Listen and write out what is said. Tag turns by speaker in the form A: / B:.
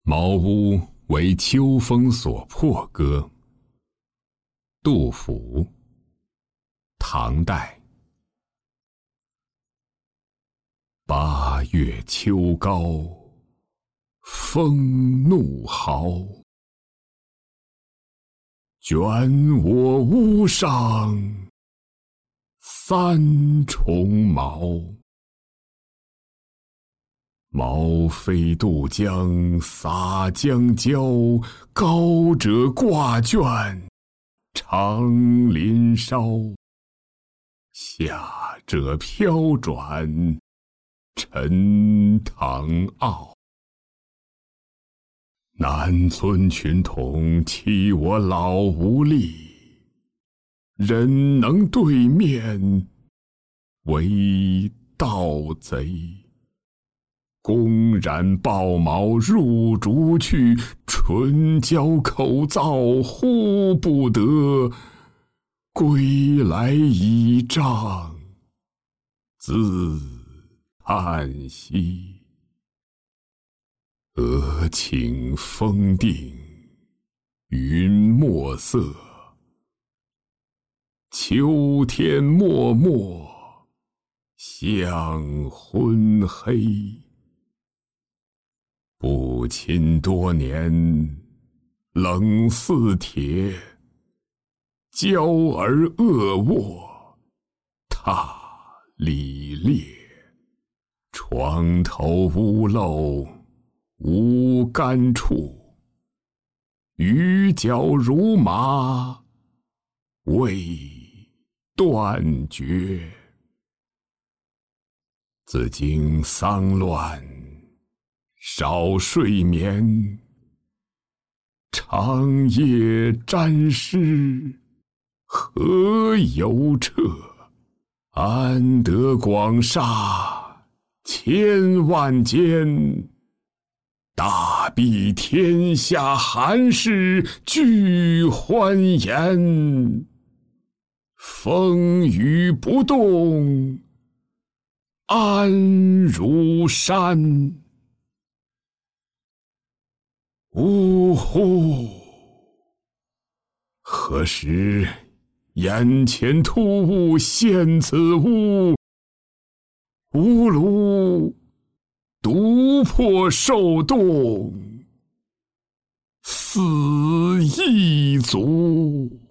A: 茅屋为秋风所破歌。杜甫，唐代。八月秋高风怒号，卷我屋上三重茅。茅飞渡江洒江郊，高者挂卷长林梢，下者飘转沉塘坳。南村群童欺我老无力，忍能对面为盗贼。公然抱茅入竹去，唇焦口燥呼不得，归来倚杖自叹息。俄顷风定云墨色，秋天漠漠向昏黑。不亲多年冷似铁，娇儿恶卧踏里裂。床头屋漏无干处，鱼脚如麻未断绝。自经丧乱少睡眠，长夜沾湿何由彻？安得广厦千万间，大庇天下寒士俱欢颜。风雨不动安如山。呜呼！何时眼前突兀现此屋？吾庐独破受冻，死亦足。